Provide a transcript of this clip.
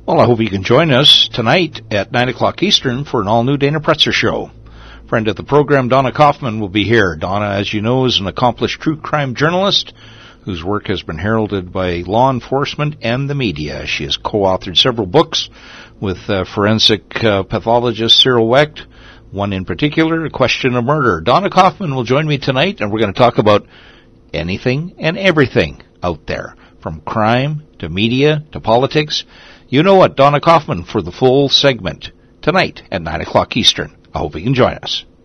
Well, I hope you can join us tonight at 9 o'clock Eastern for an all-new Dana Pretzer Show. Friend of the program, Donna Kaufman, will be here. Donna, as you know, is an accomplished true crime journalist whose work has been heralded by law enforcement and the media. She has co-authored several books with forensic pathologist Cyril Wecht, one in particular, A Question of Murder. Donna Kaufman will join me tonight, and we're going to talk about anything and everything out there, from crime to media to politics. You know what, Donna Kaufman for the full segment tonight at 9 o'clock Eastern. I hope you can join us.